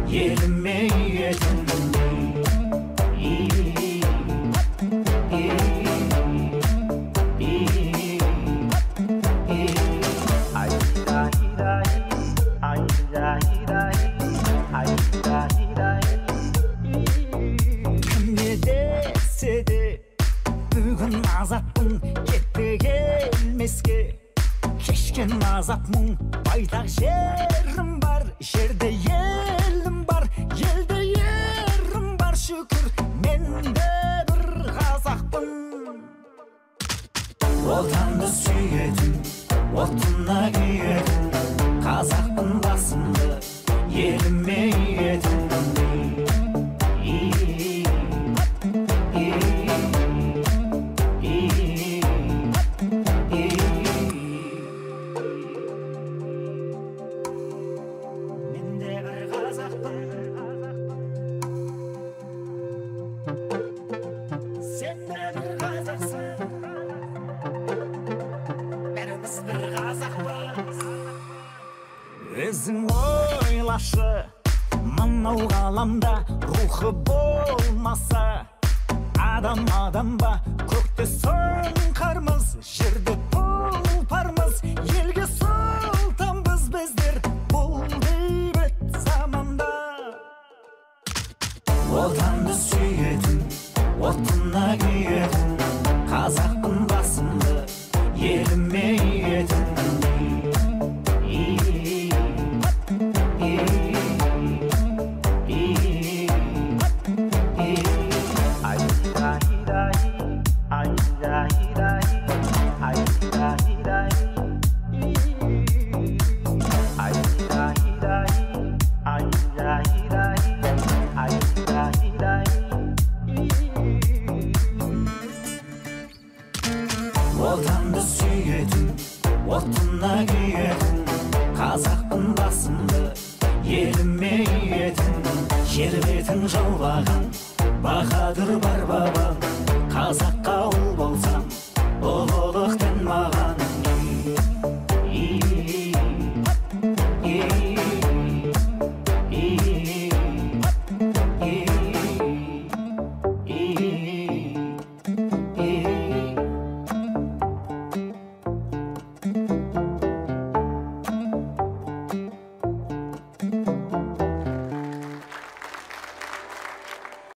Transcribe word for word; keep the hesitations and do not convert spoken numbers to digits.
еліме етіңдей. Кімге десе де бүгін азаппын кетті келмеске, кешкен азап мұң байтақ жерім бар, жерде елім бар, елде ерім бар, шүкір менде бір қазақпын. Отанды сүйетін, отына күйетін, қазақпын басымды еліме етіңдей. Өзің ойлашы, мынау ғаламда рухы болмаса, адам адам ба, көкте сұңқармыз, жерде тұлпармыз, елге сұлтанбыз біздер бұл бейбіт заманда. Отанды сүйетін, отына күйетін, қазақпын басымды еліме етіңдей. Отанды сүйетін, отына күйетін, қазақпын басымды еліме етіңдей. Жер бетін жаулаған баһадүр бар бабам, қазаққа ұл болсам ұлылықтың маған.